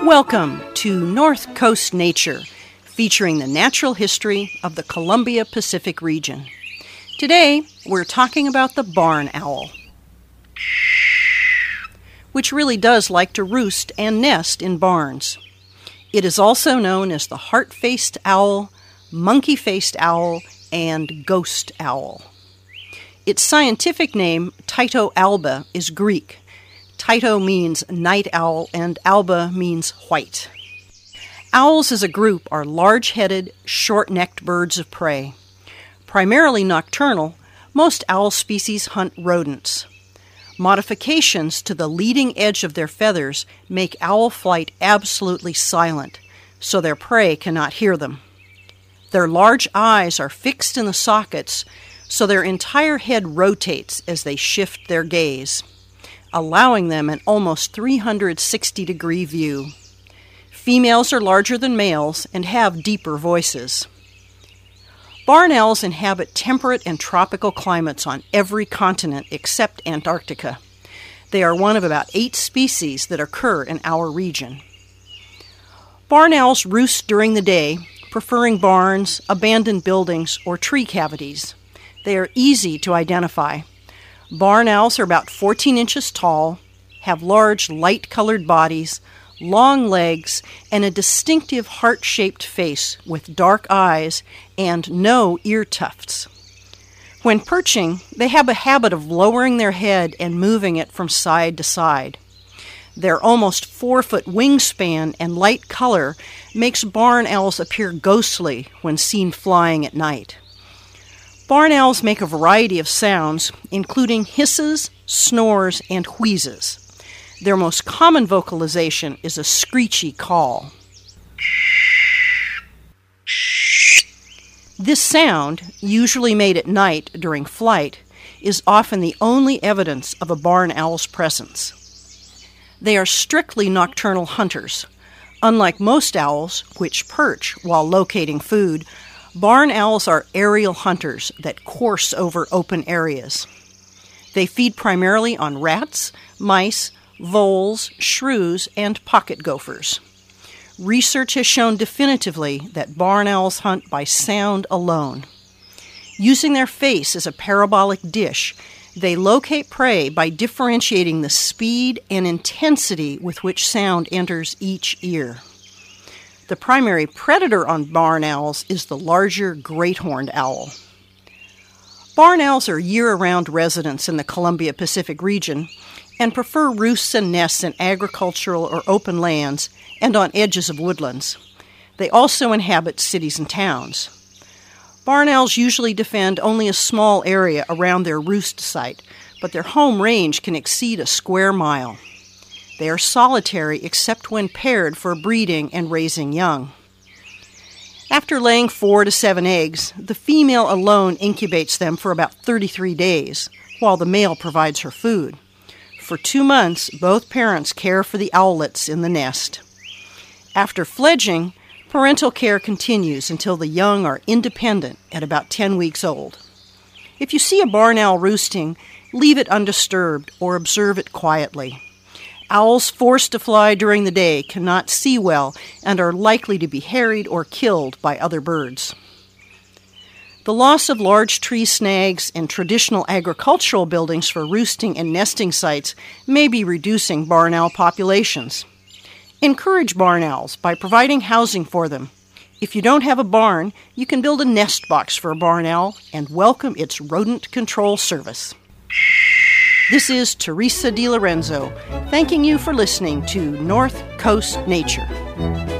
Welcome to North Coast Nature, featuring the natural history of the Columbia Pacific region. Today, we're talking about the barn owl, which really does like to roost and nest in barns. It is also known as the heart-faced owl, monkey-faced owl, and ghost owl. Its scientific name, Tyto alba, is Greek. Tyto means night owl, and alba means white. Owls as a group are large-headed, short-necked birds of prey. Primarily nocturnal, most owl species hunt rodents. Modifications to the leading edge of their feathers make owl flight absolutely silent, so their prey cannot hear them. Their large eyes are fixed in the sockets, so their entire head rotates as they shift their gaze, allowing them an almost 360-degree view. Females are larger than males and have deeper voices. Barn owls inhabit temperate and tropical climates on every continent except Antarctica. They are one of about 8 species that occur in our region. Barn owls roost during the day, preferring barns, abandoned buildings, or tree cavities. They are easy to identify. Barn owls are about 14 inches tall, have large, light-colored bodies, long legs, and a distinctive heart-shaped face with dark eyes and no ear tufts. When perching, they have a habit of lowering their head and moving it from side to side. Their almost 4-foot wingspan and light color makes barn owls appear ghostly when seen flying at night. Barn owls make a variety of sounds, including hisses, snores, and wheezes. Their most common vocalization is a screechy call. This sound, usually made at night during flight, is often the only evidence of a barn owl's presence. They are strictly nocturnal hunters. Unlike most owls, which perch while locating food, barn owls are aerial hunters that course over open areas. They feed primarily on rats, mice, voles, shrews, and pocket gophers. Research has shown definitively that barn owls hunt by sound alone. Using their face as a parabolic dish, they locate prey by differentiating the speed and intensity with which sound enters each ear. The primary predator on barn owls is the larger great-horned owl. Barn owls are year-round residents in the Columbia Pacific region and prefer roosts and nests in agricultural or open lands and on edges of woodlands. They also inhabit cities and towns. Barn owls usually defend only a small area around their roost site, but their home range can exceed a square mile. They are solitary except when paired for breeding and raising young. After laying 4 to 7 eggs, the female alone incubates them for about 33 days, while the male provides her food. For 2 months, both parents care for the owlets in the nest. After fledging, parental care continues until the young are independent at about 10 weeks old. If you see a barn owl roosting, leave it undisturbed or observe it quietly. Owls forced to fly during the day cannot see well and are likely to be harried or killed by other birds. The loss of large tree snags and traditional agricultural buildings for roosting and nesting sites may be reducing barn owl populations. Encourage barn owls by providing housing for them. If you don't have a barn, you can build a nest box for a barn owl and welcome its rodent control service. This is Teresa DiLorenzo, thanking you for listening to North Coast Nature.